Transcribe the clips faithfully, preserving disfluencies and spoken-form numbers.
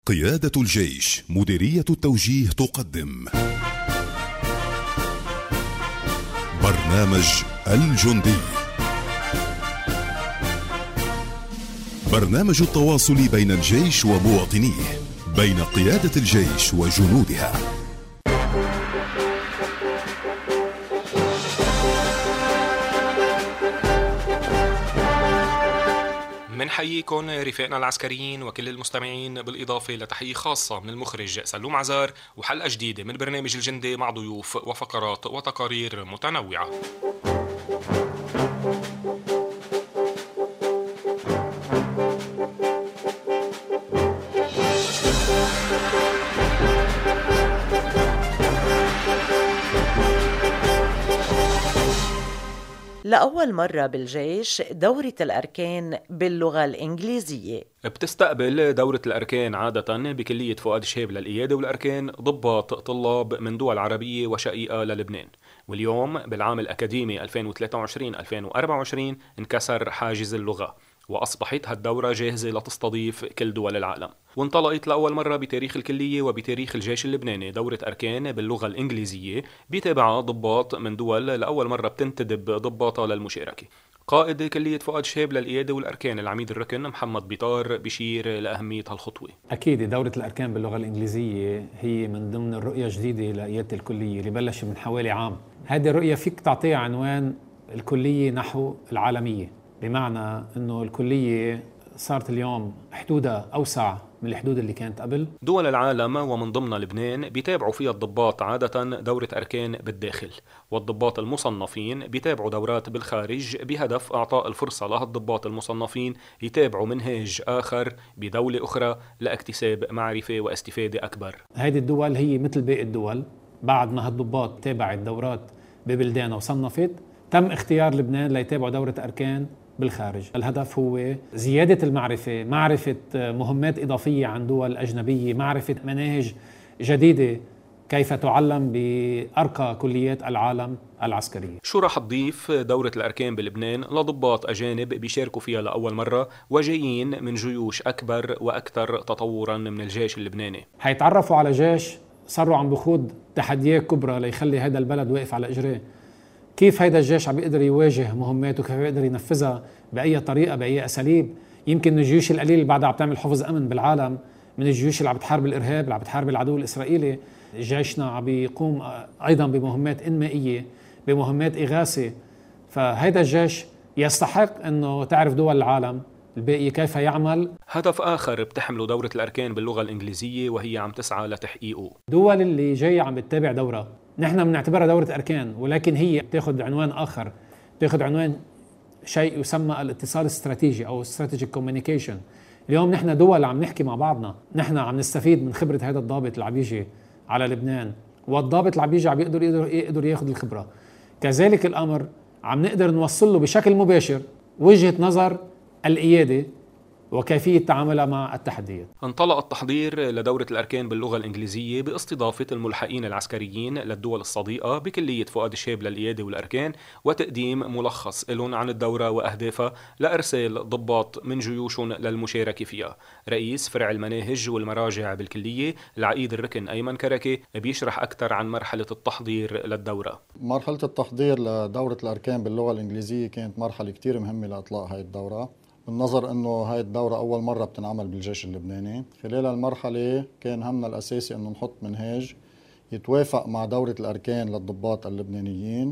قيادة الجيش مديرية التوجيه تقدم برنامج الجندي، برنامج التواصل بين الجيش ومواطنيه، بين قيادة الجيش وجنودها. منحييكم رفاقنا العسكريين وكل المستمعين، بالإضافة لتحية خاصة من المخرج سلوم عزار، وحلقة جديدة من برنامج الجندي مع ضيوف وفقرات وتقارير متنوعة. لأول مرة بالجيش دورة الأركان باللغة الإنجليزية. بتستقبل دورة الأركان عادة بكلية فؤاد شهيب للقيادة والأركان ضباط طلاب من دول عربية وشقيقة للبنان، واليوم بالعام الأكاديمي ألفين وثلاثة وعشرين ألفين وأربعة وعشرين انكسر حاجز اللغة، وأصبحت هالدورة جاهزة لتستضيف كل دول العالم. وانطلقت لأول مرة بتاريخ الكلية وبتاريخ الجيش اللبناني دورة أركان باللغة الإنجليزية بيتابعها ضباط من دول لأول مرة بتنتدب ضباطها للمشاركة. قائد كلية فؤاد شهيب للقيادة والأركان العميد الركن محمد بيطار بشير لأهمية هالخطوة. أكيد دورة الأركان باللغة الإنجليزية هي من ضمن الرؤية الجديدة لقيادة الكلية اللي بلش من حوالي عام. هذه الرؤية فيك تعطيها عنوان الكلية نحو العالمية، بمعنى أنه الكلية صارت اليوم حدودها أوسع من الحدود اللي كانت قبل. دول العالم ومن ضمنها لبنان بيتابعوا فيها الضباط عادة دورة أركان بالداخل، والضباط المصنفين بيتابعوا دورات بالخارج بهدف إعطاء الفرصة لهالضباط المصنفين يتابعوا منهاج آخر بدولة أخرى لاكتساب معرفة واستفادة أكبر. هذه الدول هي مثل باقي الدول، بعد ما هالضباط تابعت دورات ببلدان وصنفت، تم اختيار لبنان ليتابعوا دورة أركان بالخارج. الهدف هو زيادة المعرفة، معرفة مهمات إضافية عن دول أجنبية، معرفة مناهج جديدة كيف تعلم بأرقى كليات العالم العسكرية. شو رح تضيف دورة الأركان بلبنان لضباط أجانب بيشاركوا فيها لأول مرة وجايين من جيوش أكبر وأكثر تطوراً من الجيش اللبناني؟ هيتعرفوا على جيش صاروا عم بخوض تحديات كبرى ليخلي هذا البلد واقف على إجريه. كيف هيدا الجيش عم بيقدر يواجه مهماته، كيف بيقدر ينفذها بأي طريقة بأي أساليب. يمكن من الجيوش القليل اللي بعدها عم تعمل حفظ أمن بالعالم، من الجيوش اللي عم بتحارب الإرهاب، اللي عم بتحارب العدو الإسرائيلي. جيشنا عم بيقوم أيضا بمهمات إنمائية، بمهمات إغاثة. فهيدا الجيش يستحق أنه تعرف دول العالم الباقي كيف يعمل. هدف آخر بتحمله دورة الأركان باللغة الإنجليزية وهي عم تسعى لتحقيقه. دول اللي جاية عم بتتابع دورة نحن بنعتبرها دورة أركان، ولكن هي بتاخد عنوان آخر، بتاخد عنوان شيء يسمى الاتصال الاستراتيجي أو strategic communication. اليوم نحن دول عم نحكي مع بعضنا، نحن عم نستفيد من خبرة هذا الضابط اللي عم يجي على لبنان، والضابط اللي عم يجي عم يقدر يقدر يقدر ياخذ الخبرة. كذلك الأمر عم نقدر نوصل له بشكل مباشر وجهة نظر القيادة وكيفية تعاملها مع التحديات. انطلق التحضير لدورة الأركان باللغة الإنجليزية باستضافة الملحقين العسكريين للدول الصديقة بكلية فؤاد شهيب للقيادة والأركان، وتقديم ملخص لهم عن الدورة وأهدافها لإرسال ضباط من جيوشهم للمشاركة فيها. رئيس فرع المناهج والمراجع بالكلية العقيد الركن أيمن كركي بيشرح أكثر عن مرحلة التحضير للدورة. مرحلة التحضير لدورة الأركان باللغة الإنجليزية كانت مرحلة كتير مهمة لإطلاق هاي الدورة، بالنظر أنه هاي الدورة أول مرة بتنعمل بالجيش اللبناني. خلال المرحلة كان همنا الأساسي أنه نحط منهاج يتوافق مع دورة الأركان للضباط اللبنانيين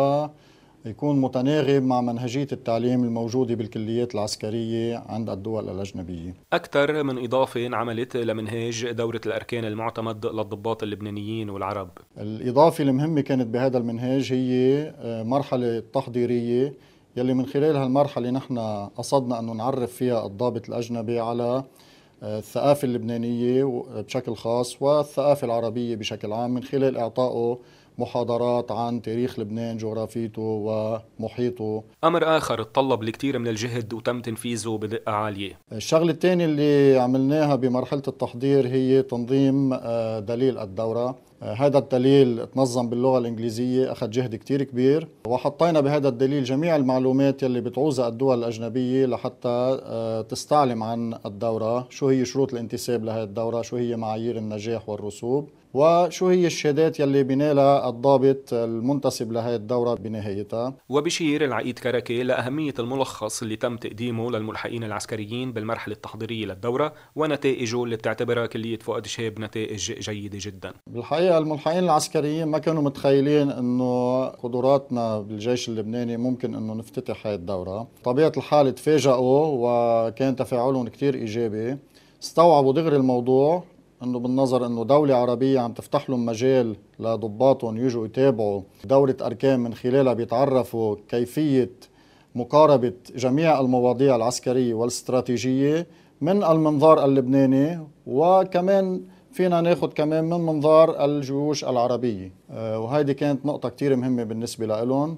ويكون متناغم مع منهجية التعليم الموجودة بالكليات العسكرية عند الدول الأجنبية. أكثر من إضافة انعملت لمنهاج دورة الأركان المعتمد للضباط اللبنانيين والعرب. الإضافة المهمة كانت بهذا المنهاج هي مرحلة تحضيرية يلي من خلالها المرحلة نحن قصدنا أنه نعرف فيها الضابط الأجنبي على الثقافة اللبنانية بشكل خاص والثقافة العربية بشكل عام، من خلال إعطائه محاضرات عن تاريخ لبنان، جغرافيته ومحيطه. أمر آخر تطلب الكثير من الجهد وتم تنفيذه بدقة عالية. الشغلة الثانية اللي عملناها بمرحلة التحضير هي تنظيم دليل الدورة. هذا الدليل تنظم باللغة الإنجليزية، أخذ جهد كتير كبير، وحطينا بهذا الدليل جميع المعلومات يلي بتعوزها الدول الأجنبية لحتى تستعلم عن الدورة، شو هي شروط الانتساب لهذه الدورة، شو هي معايير النجاح والرسوب، وشو هي الشهادات يلي بينالها الضابط المنتسب لهذه الدورة بنهايتها. وبشير العقيد كركي لأهمية الملخص اللي تم تقديمه للملحقين العسكريين بالمرحلة التحضيرية للدورة ونتائجه اللي بتعتبرها كلية فؤاد شهاب نتائج جيدة جدا. بالحقيقة الملحقين العسكريين ما كانوا متخيلين انه قدراتنا بالجيش اللبناني ممكن انه نفتتح هذه الدورة. طبيعة الحال تفاجئوا وكان تفاعلهم كتير ايجابي، استوعبوا دغري الموضوع انه بالنظر انه دولة عربية عم تفتح لهم مجال لضباطهم يجوا يتابعوا دورة أركان من خلالها بيتعرفوا كيفية مقاربة جميع المواضيع العسكرية والاستراتيجية من المنظار اللبناني، وكمان فينا ناخد كمان من منظار الجيوش العربية، وهيدي كانت نقطة كتير مهمة بالنسبة لهم،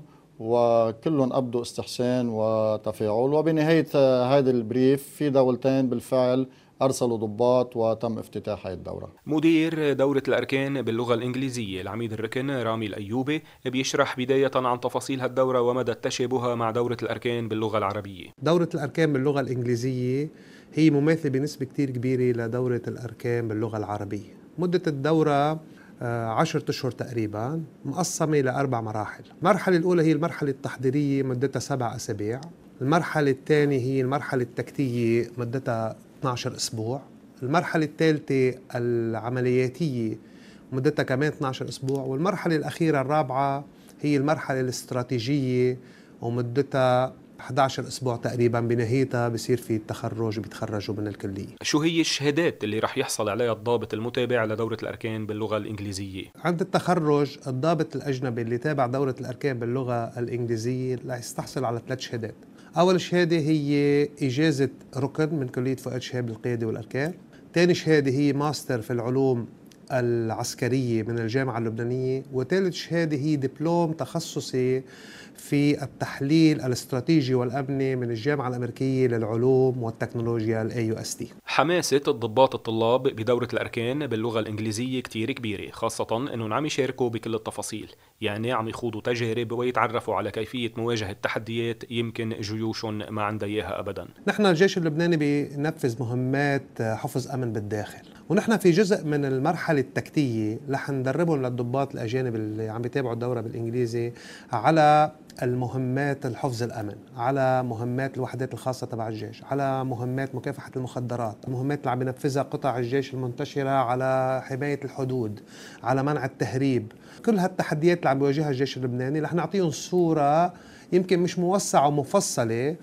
وكلهم أبدوا استحسان وتفاعل. وبنهاية هذا البريف في دولتين بالفعل أرسلوا ضباط وتم افتتاح هذه الدورة. مدير دورة الأركان باللغة الإنجليزية العميد الركن رامي الأيوبي بيشرح بداية عن تفاصيل هالدورة ومدى تشابهها مع دورة الأركان باللغة العربية. دورة الأركان باللغة الإنجليزية هي مماثلة بنسبة كتير كبيرة لدورة الأركان باللغة العربية. مدة الدورة عشرة أشهر تقريبا، مقسمة لأربع مراحل. المرحلة الأولى هي المرحلة التحضيرية مدتها سبع أسابيع. المرحلة الثانية هي المرحلة التكتيكية مدتها اثني عشر أسبوع. المرحلة الثالثة العملياتية مدتها كمان اثني عشر أسبوع. والمرحلة الأخيرة الرابعة هي المرحلة الاستراتيجية ومدتها أحد عشر أسبوع تقريبا، بنهايتها بصير في التخرج وبيتخرجوا من الكلية. شو هي الشهادات اللي رح يحصل عليها الضابط المتابع لدورة الأركان باللغة الإنجليزية؟ عند التخرج الضابط الأجنبي اللي تابع دورة الأركان باللغة الإنجليزية رح يستحصل على ثلاث شهادات. أول شهادة هي إجازة ركن من كلية فؤاد شهاب للقيادة والأركان. ثاني شهادة هي ماستر في العلوم العسكرية من الجامعة اللبنانية. وثالث شهادة هي دبلوم تخصصي في التحليل الاستراتيجي والأمني من الجامعة الأمريكية للعلوم والتكنولوجيا ال إيه يو إس تي. حماسة الضباط الطلاب بدورة الأركان باللغة الإنجليزية كتير كبيرة، خاصة أنهم عم يشاركوا بكل التفاصيل، يعني عم يخوضوا تجارب ويتعرفوا على كيفية مواجهة تحديات يمكن جيوشهم ما عندها إياها أبدا. نحن الجيش اللبناني بينفذ مهمات حفظ أمن بالداخل، ونحن في جزء من المرحلة التكتيكية رح ندربهم للضباط الأجانب اللي عم بيتابعوا الدورة بالإنجليزي على المهمات الحفظ الأمن، على مهمات الوحدات الخاصة تبع الجيش، على مهمات مكافحة المخدرات، المهمات اللي عم بينفذها قطع الجيش المنتشرة على حماية الحدود، على منع التهريب. كل هالتحديات اللي عم بيواجهها الجيش اللبناني رح نعطيهم صورة يمكن مش موسعة ومفصلة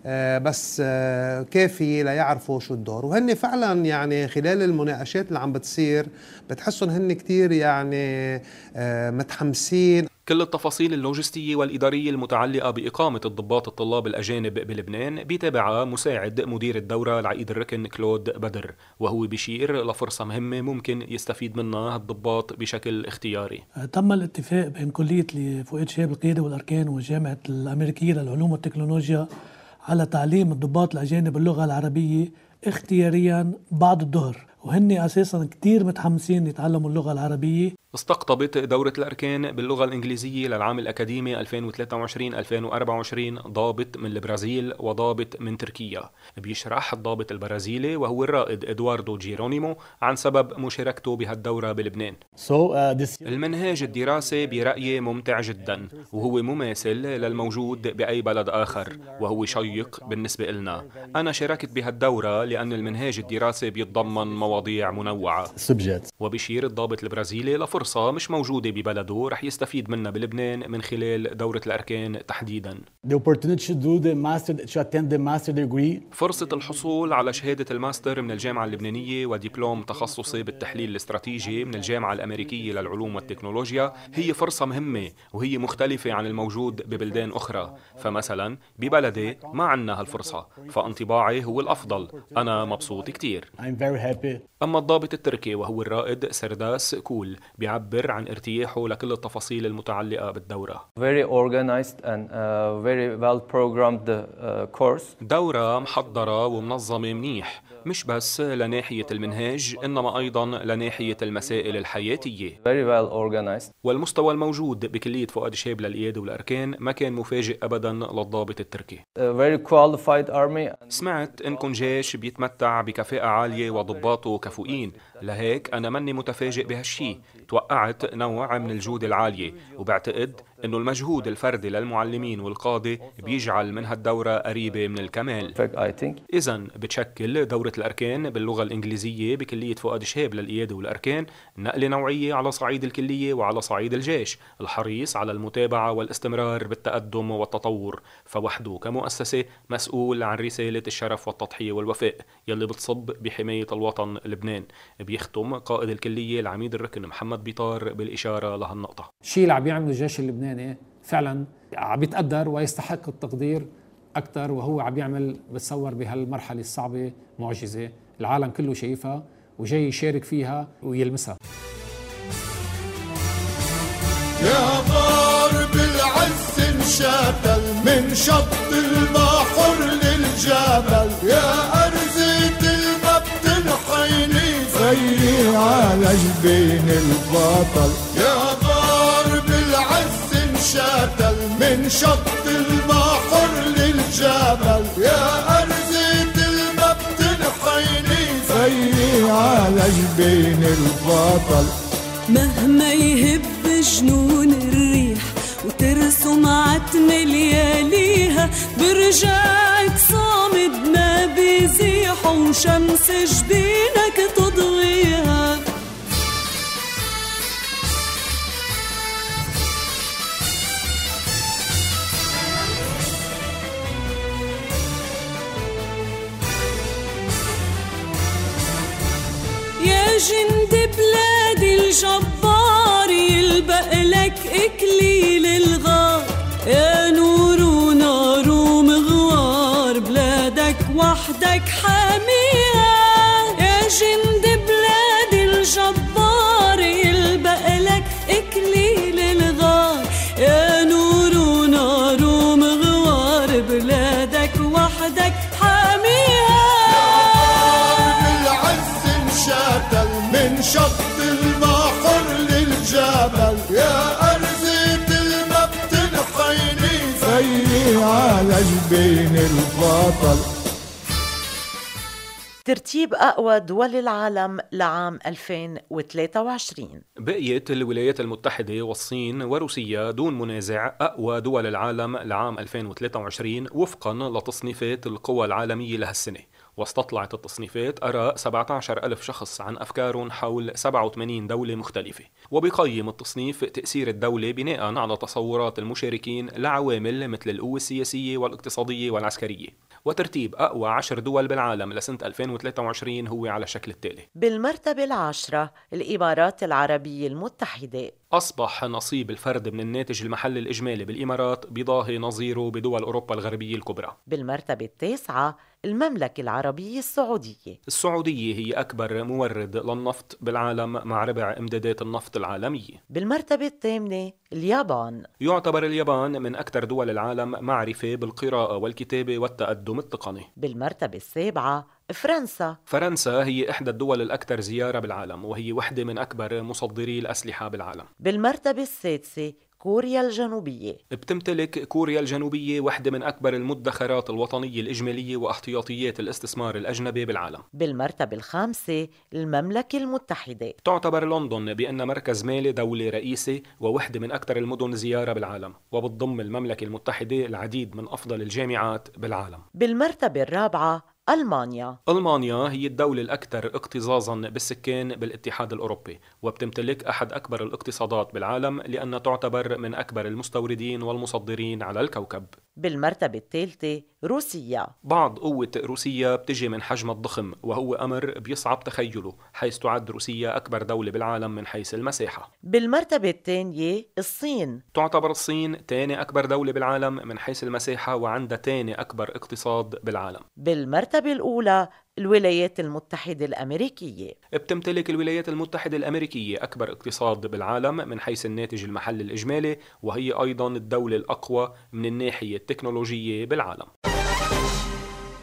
بس كافي ليعرفوا شو الدور. وهن فعلا يعني خلال المناقشات اللي عم بتصير بتحسون هن كتير يعني متحمسين. كل التفاصيل اللوجستية والإدارية المتعلقة بإقامة الضباط الطلاب الأجانب بلبنان بيتابعها مساعد مدير الدورة العقيد الركن كلود بدر، وهو بيشير لفرصة مهمة ممكن يستفيد منها الضباط بشكل اختياري. تم الاتفاق بين كلية فؤاد شهاب القيادة والأركان والجامعة الأمريكية للعلوم والتكنولوجيا على تعليم الضباط الأجانب اللغة العربية اختياريا بعد الظهر، وهن أساسا كتير متحمسين يتعلموا اللغة العربية. استقطبت دورة الأركان باللغة الإنجليزية للعام الأكاديمي ألفين وثلاثة وعشرين ألفين وأربعة وعشرين ضابط من البرازيل وضابط من تركيا. بيشرح الضابط البرازيلي وهو الرائد إدواردو جيرونيمو عن سبب مشاركته بهالدورة بلبنان. so, uh, this... المنهاج الدراسي برأيي ممتع جدا، وهو مماثل للموجود بأي بلد آخر، وهو شيق بالنسبة لنا. أنا شاركت بهالدورة لأن المنهاج الدراسي بيتضمن مواضيع منوعة. Subject. وبشير الضابط البرازيلي لفرصة مش موجودة ببلده رح يستفيد منها بلبنان من خلال دورة الأركان تحديدا. The opportunity to do the master, to attend the master degree. فرصة الحصول على شهادة الماستر من الجامعة اللبنانية ودبلوم تخصصي بالتحليل الاستراتيجي من الجامعة الأمريكية للعلوم والتكنولوجيا هي فرصة مهمة، وهي مختلفة عن الموجود ببلدان أخرى. فمثلا ببلدي ما عنا هالفرصة، فانطباعي هو الأفضل. أنا مبسوط كتير. I'm very happy. أما الضابط التركي وهو الرائد سرداس كول بيعبر عن ارتياحه لكل التفاصيل المتعلقة بالدورة. Very organized and uh, very well programmed uh, course. دورة محضرة ومنظمة منيح، مش بس لناحية المنهاج إنما أيضا لناحية المسائل الحياتية. Very well organized. والمستوى الموجود بكلية فؤاد شهاب للقيادة والأركان ما كان مفاجئ أبدا للضابط التركي. A very qualified army. سمعت إنكم جيش بيتمتع بكفاءة عالية وضباطه كفؤين، لهيك أنا مني متفاجئ بهالشي. توقعت نوع من الجودة العالية، وبعتقد إنه المجهود الفردي للمعلمين والقادة بيجعل من هالدورة قريبة من الكمال. إذن بتشكل دورة الأركان باللغة الإنجليزية بكلية فؤاد شهاب للقيادة والأركان نقلة نوعية على صعيد الكلية وعلى صعيد الجيش الحريص على المتابعة والاستمرار بالتقدم والتطور، فوحده كمؤسسة مسؤول عن رسالة الشرف والتضحية والوفاء يلي بتصب بحماية الوطن لبنان. بيختم قائد الكلية العميد الركن محمد بيطار بالإشارة لهالنقطة. الشيء اللي عم يعمله الجيش اللبناني فعلا عم يتقدر ويستحق التقدير أكثر، وهو عم يعمل بتصور بهالمرحلة الصعبة معجزة العالم كله شايفها وجاي يشارك فيها ويلمسها. يا ضارب العز انشتل من شط البحر للجبل، يا أرزة المبت الحيني زي على جبين البطل. يا ضارب العز انشتل من شط البحر للجبل، يا أرزة المبت الحيني زي على جبين البطل. مهما يهب جنون الريح وترسم عتم لياليها، برجعك صامد ما بيزيح وشمس جبينك تضويها. يا جند بلادي الجبار يلبق لك إكليل الغار، يا نور ونار ومغوار بلادك وحدك حاميها. يا جند بلادي الجبار يلبق لك إكليل الغار، يا نور ونار ومغوار بلادك وحدك حاميها. من شط البحر للجبل، يا أرزة المبت الحيني زي على جبين البطل. ترتيب أقوى دول العالم لعام ألفين وثلاثة وعشرين. بقيت الولايات المتحدة والصين وروسيا دون منازع أقوى دول العالم لعام ألفين وثلاثة وعشرين وفقاً لتصنيفات القوى العالمية لهالسنة. واستطلعت التصنيفات آراء سبعة عشر ألف شخص عن أفكارهم حول سبعة وثمانين دولة مختلفة، وبيقيم التصنيف تأثير الدولة بناء على تصورات المشاركين لعوامل مثل القوة السياسية والاقتصادية والعسكرية. وترتيب أقوى عشر دول بالعالم لسنة ألفين وثلاثة وعشرين هو على الشكل التالي. بالمرتبة العاشرة الإمارات العربية المتحدة. أصبح نصيب الفرد من الناتج المحلي الإجمالي بالإمارات بضاهي نظيره بدول أوروبا الغربية الكبرى. بالمرتبة التاسعة المملكة العربية السعودية. السعودية هي أكبر مورد للنفط بالعالم مع ربع إمدادات النفط العالمية. بالمرتبة الثامنة اليابان. يعتبر اليابان من أكثر دول العالم معرفة بالقراءة والكتابة والتقدم التقني. بالمرتبة السابعة فرنسا. فرنسا هي إحدى الدول الأكثر زيارة بالعالم، وهي واحدة من أكبر مصدري الأسلحة بالعالم. بالمرتبة السادسة كوريا الجنوبية. بتمتلك كوريا الجنوبية واحدة من أكبر المدخرات الوطنية الإجمالية واحتياطيات الاستثمار الأجنبي بالعالم. بالمرتبة الخامسة المملكة المتحدة. تعتبر لندن بأن مركز مالي دولي رئيسي وواحدة من أكثر المدن زيارة بالعالم، وبتضم المملكة المتحدة العديد من أفضل الجامعات بالعالم. بالمرتبة الرابعة ألمانيا. ألمانيا هي الدولة الأكثر اكتظاظاً بالسكان بالاتحاد الأوروبي، وبتمتلك أحد أكبر الاقتصادات بالعالم لأنها تعتبر من أكبر المستوردين والمصدرين على الكوكب. بالمرتبة الثالثة روسيا. بعض قوة روسيا بتجي من حجم الضخم، وهو أمر بيصعب تخيله، حيث تعد روسيا أكبر دولة بالعالم من حيث المساحة. بالمرتبة الثانية الصين. تعتبر الصين ثاني أكبر دولة بالعالم من حيث المساحة، وعندها ثاني أكبر اقتصاد بالعالم. بالمرتبة الأولى الولايات المتحدة الأمريكية. بتمتلك الولايات المتحدة الأمريكية أكبر اقتصاد بالعالم من حيث الناتج المحلي الإجمالي، وهي أيضاً الدولة الأقوى من الناحية التكنولوجية بالعالم.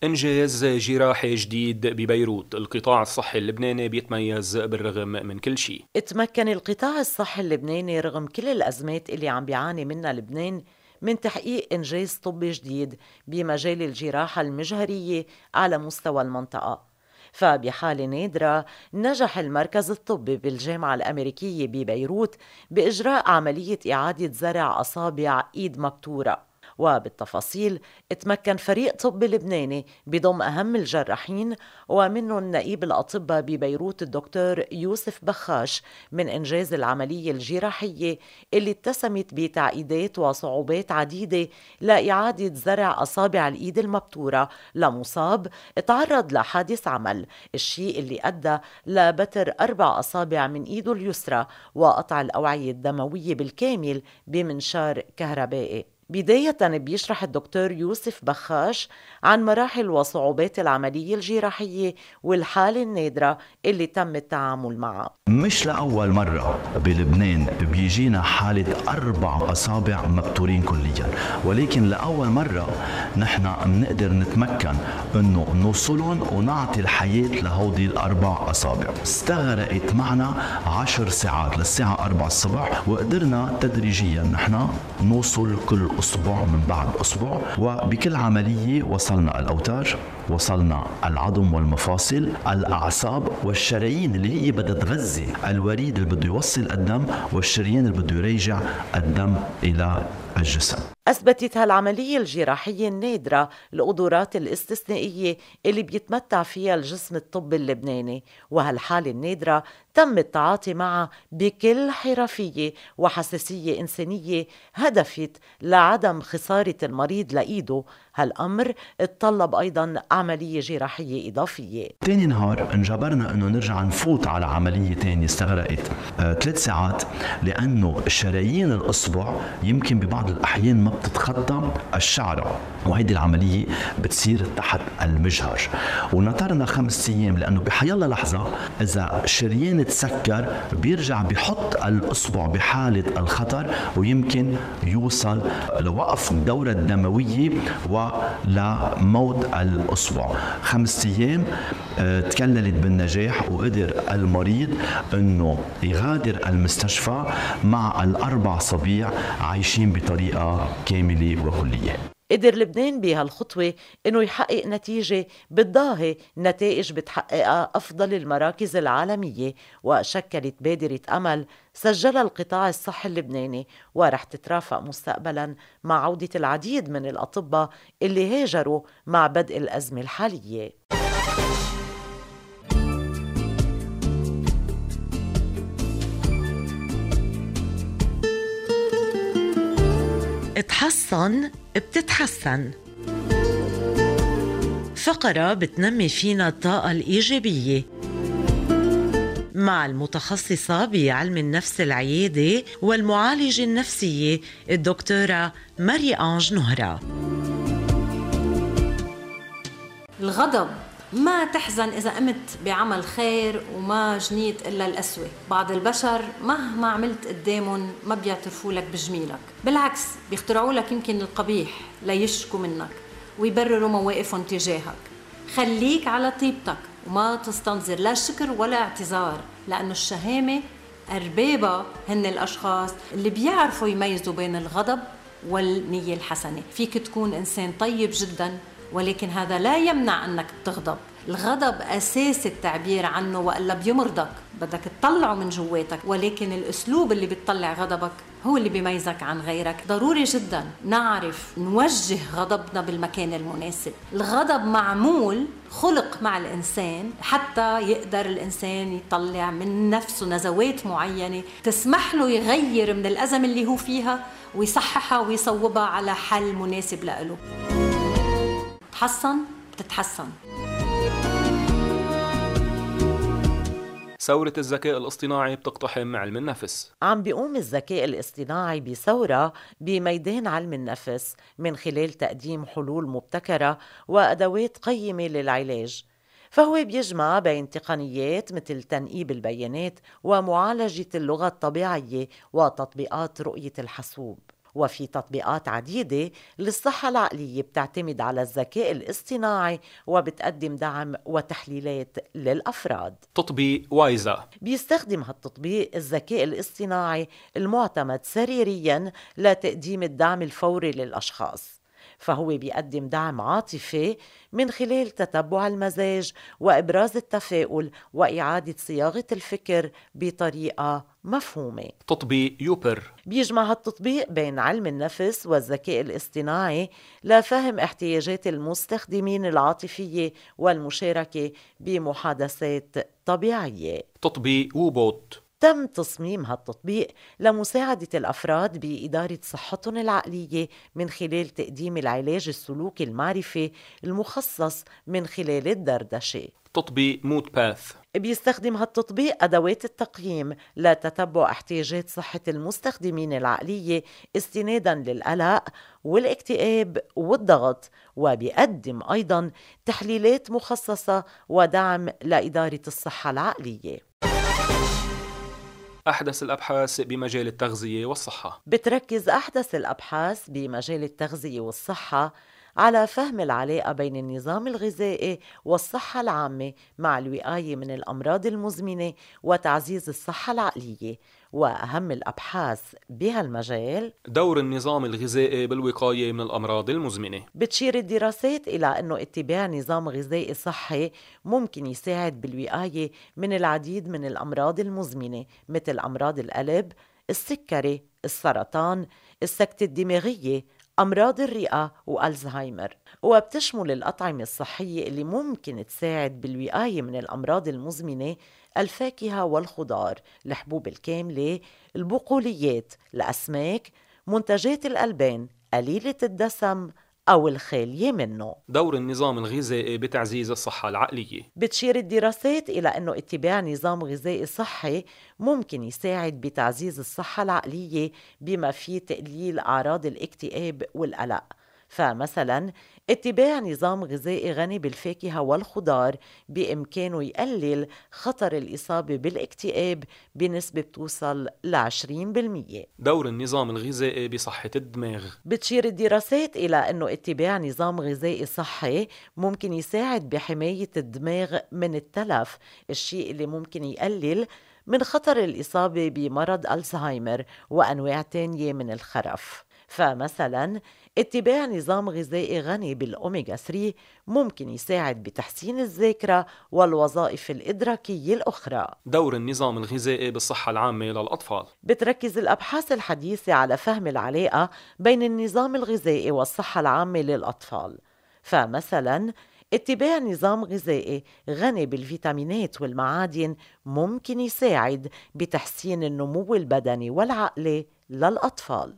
إنجاز جراحي جديد ببيروت. القطاع الصحي اللبناني بيتميز بالرغم من كل شيء. اتمكن القطاع الصحي اللبناني رغم كل الأزمات اللي عم بيعاني منها لبنان من تحقيق إنجاز طبي جديد بمجال الجراحة المجهرية على مستوى المنطقة. فبحالة نادرة نجح المركز الطبي بالجامعة الأمريكية ببيروت بإجراء عملية إعادة زرع أصابع إيد مبتورة. وبالتفاصيل اتمكن فريق طبي لبناني بضم أهم الجراحين ومنهم نائب الأطباء ببيروت الدكتور يوسف بخاش من إنجاز العملية الجراحية اللي اتسمت بتعقيدات وصعوبات عديدة لإعادة زرع أصابع الإيد المبتورة لمصاب تعرض لحادث عمل، الشيء اللي أدى لبتر أربع أصابع من إيده اليسرى وقطع الأوعية الدموية بالكامل بمنشار كهربائي. بداية بيشرح الدكتور يوسف بخاش عن مراحل وصعوبات العملية الجراحية والحالة النادرة اللي تم التعامل معها. مش لأول مرة بلبنان بيجينا حالة أربع أصابع مبتورين كليا، ولكن لأول مرة نحن بنقدر نتمكن إنه نوصلهم ونعطي الحياة لهودي الأربع أصابع. استغرقت معنا عشر ساعات للساعة أربعة الصبح، وقدرنا تدريجيا نحن نوصل كل أسبوع من بعد أسبوع، وبكل عملية وصلنا الأوتار، وصلنا العظم والمفاصل، الأعصاب والشرايين اللي هي بدها تغذي الوريد اللي بده يوصل الدم والشريان اللي بده يرجع الدم إلى الجسم. أثبتت هالعملية الجراحية النادرة القدرات الاستثنائية اللي بيتمتع فيها الجسم الطبي اللبناني، وهالحالة النادرة تم التعاطي معها بكل حرفية وحساسية إنسانية هدفت لعدم خسارة المريض لإيده. هالأمر اتطلب أيضا عملية جراحية إضافية. تاني نهار انجبرنا أنه نرجع نفوت على عملية تانية استغرقت آه ثلاث ساعات، لأنه شرايين الأصبع يمكن ببعض الأحيان ما بتتخطى الشعرة، وهيدي العملية بتصير تحت المجهر. ونطرنا خمس أيام لأنه بحيالله لحظة إذا شريان تسكر بيرجع بيحط الأصبع بحالة الخطر، ويمكن يوصل لوقف الدورة الدموية ولموت الأصبع. خمس أيام اه تكللت بالنجاح، وقدر المريض أنه يغادر المستشفى مع الأربع صبيع عايشين بطريقة كاملة وكلية. قدر لبنان بهالخطوة إنه يحقق نتيجة بالضاهي نتائج بتحققها أفضل المراكز العالمية، وشكلت بادرة أمل سجلها القطاع الصحي اللبناني، ورح تترافق مستقبلا مع عودة العديد من الأطباء اللي هاجروا مع بدء الأزمة الحالية. اتحصن بتتحسن، فقرة بتنمي فينا الطاقة الإيجابية مع المتخصصة بعلم النفس العيادة والمعالجة النفسية الدكتورة ماري أنج نهرة. الغضب، ما تحزن إذا قمت بعمل خير وما جنيت إلا الأسوأ. بعض البشر مهما عملت قدامهم ما بيعترفوا لك بجميلك، بالعكس بيخترعوا لك يمكن القبيح ليشكوا منك ويبرروا مواقفهم تجاهك. خليك على طيبتك وما تستنظر لا شكر ولا اعتذار، لأنه الشهامة أربابها هن الأشخاص اللي بيعرفوا يميزوا بين الغضب والنية الحسنة. فيك تكون إنسان طيب جداً، ولكن هذا لا يمنع أنك بتغضب. الغضب أساس التعبير عنه، وإلا بيمرضك، بدك تطلعه من جواتك، ولكن الأسلوب اللي بتطلع غضبك هو اللي بيميزك عن غيرك. ضروري جدا نعرف نوجه غضبنا بالمكان المناسب. الغضب معمول خلق مع الإنسان حتى يقدر الإنسان يطلع من نفسه نزوات معينة تسمح له يغير من الأزمة اللي هو فيها ويصححها ويصوبها على حل مناسب له. تحسن بتتحسن. ثورة الذكاء الاصطناعي بتقتحم علم النفس. عم بيقوم الذكاء الاصطناعي بثورة بميدان علم النفس من خلال تقديم حلول مبتكرة وأدوات قيمة للعلاج. فهو بيجمع بين تقنيات مثل تنقيب البيانات ومعالجة اللغة الطبيعية وتطبيقات رؤية الحاسوب. وفي تطبيقات عديدة للصحة العقلية بتعتمد على الذكاء الاصطناعي وبتقدم دعم وتحليلات للأفراد. تطبيق وايزا بيستخدم هالتطبيق الذكاء الاصطناعي المعتمد سريرياً لتقديم الدعم الفوري للأشخاص، فهو بيقدم دعم عاطفي من خلال تتبع المزاج وإبراز التفاؤل وإعادة صياغة الفكر بطريقة مفهومة. تطبيق يوبر بيجمع هالتطبيق بين علم النفس والذكاء الاصطناعي لفهم احتياجات المستخدمين العاطفية والمشاركة بمحادثات طبيعية. تطبيق ووبوت تم تصميم هالتطبيق لمساعدة الأفراد بإدارة صحتهم العقلية من خلال تقديم العلاج السلوكي المعرفي المخصص من خلال الدردشة. تطبيق مود باث بيستخدم هالتطبيق أدوات التقييم لتتبع احتياجات صحة المستخدمين العقلية استناداً للقلق والاكتئاب والضغط، وبيقدم أيضاً تحليلات مخصصة ودعم لإدارة الصحة العقلية. أحدث الأبحاث بمجال التغذية والصحة. بتركز أحدث الأبحاث بمجال التغذية والصحة على فهم العلاقة بين النظام الغذائي والصحة العامة مع الوقاية من الأمراض المزمنة وتعزيز الصحة العقلية. وأهم الأبحاث بهالمجال دور النظام الغذائي بالوقاية من الأمراض المزمنة. بتشير الدراسات إلى أنه اتباع نظام غذائي صحي ممكن يساعد بالوقاية من العديد من الأمراض المزمنة مثل أمراض القلب، السكري، السرطان، السكتة الدماغية، أمراض الرئة وألزهايمر. وبتشمل الأطعمة الصحية اللي ممكن تساعد بالوقاية من الأمراض المزمنة الفاكهة والخضار، الحبوب الكاملة، البقوليات، الأسماك، منتجات الألبان قليلة الدسم أو الخالية منه. دور النظام الغذائي بتعزيز الصحة العقلية. بتشير الدراسات إلى أنه اتباع نظام غذائي صحي ممكن يساعد بتعزيز الصحة العقلية بما فيه تقليل أعراض الاكتئاب والقلق. فمثلا اتباع نظام غذائي غني بالفاكهة والخضار بإمكانه يقلل خطر الإصابة بالاكتئاب بنسبة بتوصل ل عشرين بالمية. دور النظام الغذائي بصحة الدماغ. بتشير الدراسات إلى أنه اتباع نظام غذائي صحي ممكن يساعد بحماية الدماغ من التلف، الشيء اللي ممكن يقلل من خطر الإصابة بمرض ألزهايمر وأنواع تانية من الخرف. فمثلا اتباع نظام غذائي غني بالأوميغا ثلاثة ممكن يساعد بتحسين الذاكرة والوظائف الإدراكية الأخرى. دور النظام الغذائي بالصحة العامة للأطفال. بتركز الأبحاث الحديثة على فهم العلاقة بين النظام الغذائي والصحة العامة للأطفال. فمثلا اتباع نظام غذائي غني بالفيتامينات والمعادن ممكن يساعد بتحسين النمو البدني والعقلي للأطفال.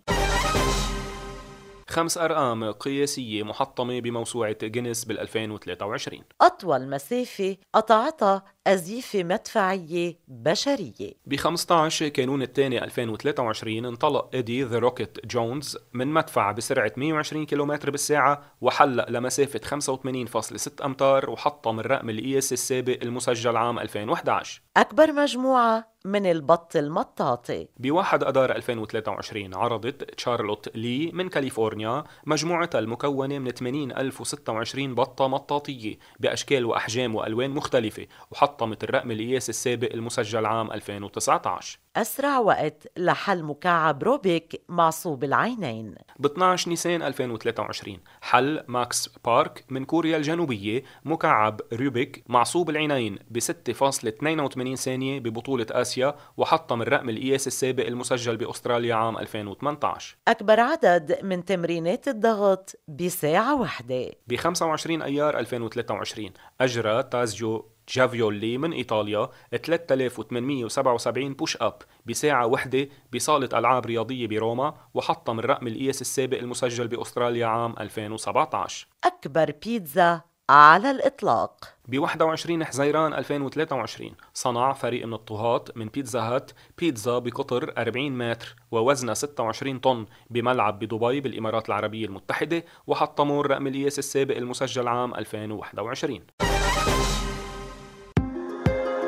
خمس أرقام قياسية محطمة بموسوعة جينيس بالألفين وثلاثة وعشرين. أطول مسافة قطعتها أزيفة مدفعية بشرية. ب خمسة عشر كانون الثاني ألفين وثلاثة وعشرين انطلق إيدي ذا روكيت جونز من مدفع بسرعة مئة وعشرين كيلومتر بالساعة وحلق لمسافة خمسة وثمانين فاصلة ستة أمتار وحطم الرقم القياسي السابق المسجل عام ألفين وإحدى عشر. أكبر مجموعة من البط المطاطي. بواحد أدار ألفين وثلاثة وعشرين عرضت تشارلوت لي من كاليفورنيا مجموعتها المكونة من ثمانين ألف وستة وعشرين بطة مطاطية بأشكال وأحجام وألوان مختلفة وحطمت الرقم القياسي السابق المسجل عام ألفين وتسعة عشر. أسرع وقت لحل مكعب روبيك معصوب العينين. ب اثني عشر نيسان ألفين وثلاثة وعشرين حل ماكس بارك من كوريا الجنوبية مكعب روبيك معصوب العينين ب ستة فاصلة اثنين وثمانين ثانية ببطولة آسيا وحطم الرقم القياسي السابق المسجل بأستراليا عام ألفين وثمانية عشر. أكبر عدد من تمرينات الضغط بساعة واحدة. ب خمسة وعشرين أيار ألفين وثلاثة وعشرين أجرى تازيو جافيولي من إيطاليا ثلاثة آلاف وثمانمئة وسبعة وسبعين بوش أب بساعة واحدة بصالة ألعاب رياضية بروما وحطم الرقم القياسي السابق المسجل بأستراليا عام ألفين وسبعة عشر. أكبر بيتزا على الإطلاق. ب واحد وعشرين حزيران ألفين وثلاثة وعشرين صنع فريق من الطهاة من بيتزا هات بيتزا بقطر أربعين متر ووزنها ستة وعشرين طن بملعب بدبي بالإمارات العربية المتحدة وحطموا الرقم القياسي السابق المسجل عام ألفين وواحد وعشرين.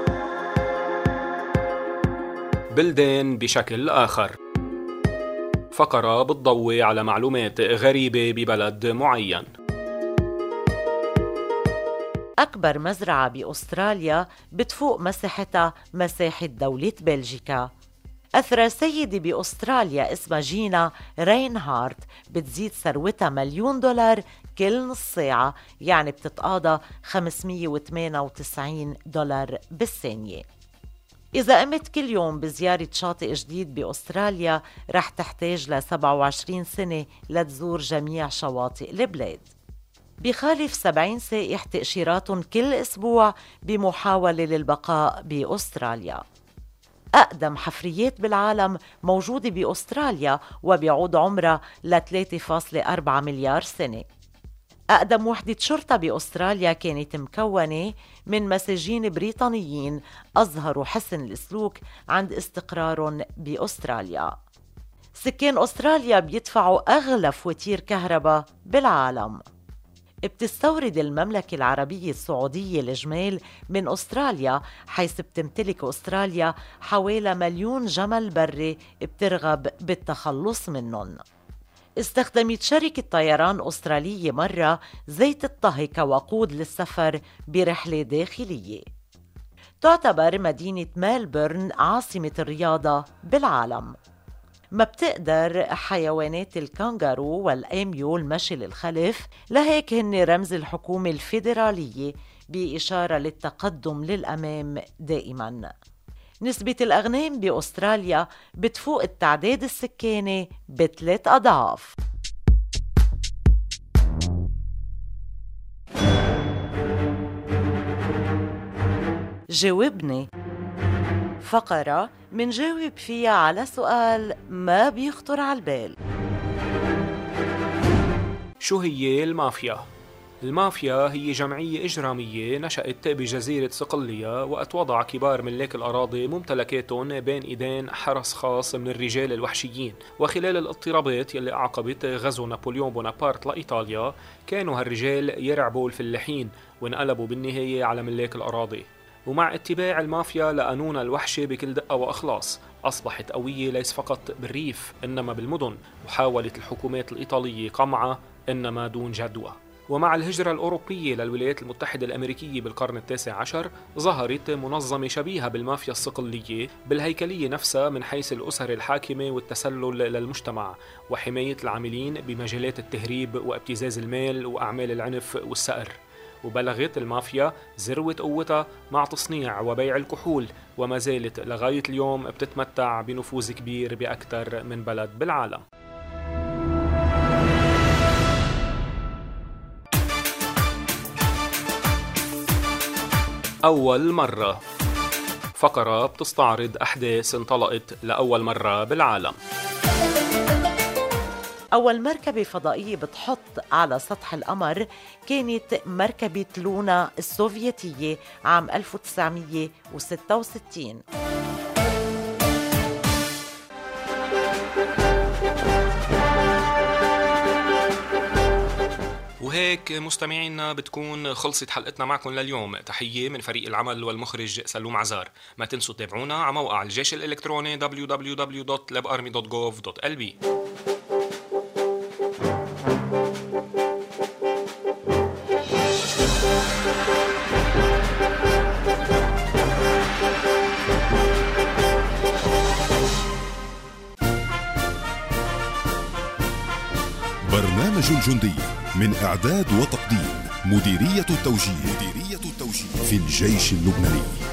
بلدان بشكل آخر. فقرة بتضوي على معلومات غريبة ببلد معين. أكبر مزرعة بأستراليا بتفوق مساحتها مساحة دولة بلجيكا. أثرى سيدة بأستراليا اسمها جينا رينهارت بتزيد ثروتها مليون دولار كل نص ساعة، يعني بتتقاضى خمسمية وثمانية وتسعين دولار بالثانية. إذا قمت كل يوم بزيارة شاطئ جديد بأستراليا رح تحتاج ل سبعة وعشرين سنة لتزور جميع شواطئ البلاد. بخالف سبعين سائح تأشيراتهم كل أسبوع بمحاولة للبقاء بأستراليا. أقدم حفريات بالعالم موجودة بأستراليا وبيعود عمرها ل ثلاثة فاصلة أربعة مليار سنة. أقدم وحدة شرطة بأستراليا كانت مكونة من مساجين بريطانيين أظهروا حسن السلوك عند استقرارهم بأستراليا. سكان أستراليا بيدفعوا أغلى فواتير كهرباء بالعالم. بتستورد المملكة العربية السعودية الجمال من أستراليا، حيث بتمتلك أستراليا حوالي مليون جمل بري بترغب بالتخلص منهم. استخدمت شركة طيران أسترالية مرة زيت الطهي كوقود للسفر برحلة داخلية. تعتبر مدينة ملبورن عاصمة الرياضة بالعالم. ما بتقدر حيوانات الكانغارو والأميو المشي للخلف، لهيك هن رمز الحكومة الفيدرالية بإشارة للتقدم للأمام دائما. نسبة الأغنام بأستراليا بتفوق التعداد السكاني بثلاث أضعاف. جاوبني، فقرة منجاوب فيها على سؤال ما بيخطر على البال. شو هي المافيا؟ المافيا هي جمعية إجرامية نشأت بجزيرة صقلية، وقت وضع كبار ملاك الأراضي ممتلكاتهم بين إيدين حرس خاص من الرجال الوحشيين. وخلال الاضطرابات يلي أعقبت غزو نابليون بونابرت لإيطاليا، كانوا هالرجال يرعبوا الفلاحين وانقلبوا بالنهاية على ملاك الأراضي. ومع اتباع المافيا لقانون الوحشة بكل دقة وأخلاص، أصبحت قوية ليس فقط بالريف إنما بالمدن، وحاولت الحكومات الإيطالية قمعها إنما دون جدوى. ومع الهجرة الأوروبية للولايات المتحدة الأمريكية بالقرن التاسع عشر، ظهرت منظمة شبيهة بالمافيا الصقلية بالهيكلية نفسها من حيث الأسر الحاكمة والتسلل للمجتمع وحماية العاملين بمجالات التهريب وابتزاز المال وأعمال العنف والسأر. وبلغت المافيا ذروة قوتها مع تصنيع وبيع الكحول، وما زالت لغاية اليوم بتتمتع بنفوذ كبير بأكثر من بلد بالعالم. أول مرة، فقرة بتستعرض أحداث انطلقت لأول مرة بالعالم. أول مركبة فضائية بتحط على سطح القمر كانت مركبة لونا السوفيتية عام ألف وتسعمية وستة وستين. وهيك مستمعينا بتكون خلصت حلقتنا معكم لليوم. تحية من فريق العمل والمخرج سلوم عزار. ما تنسوا تتابعونا على موقع الجيش الإلكتروني دبليو دبليو دبليو دوت ليب أرمي دوت جوف دوت إل بي. برنامج الجندي من إعداد وتقديم مديرية التوجيه مديرية التوجيه في الجيش اللبناني.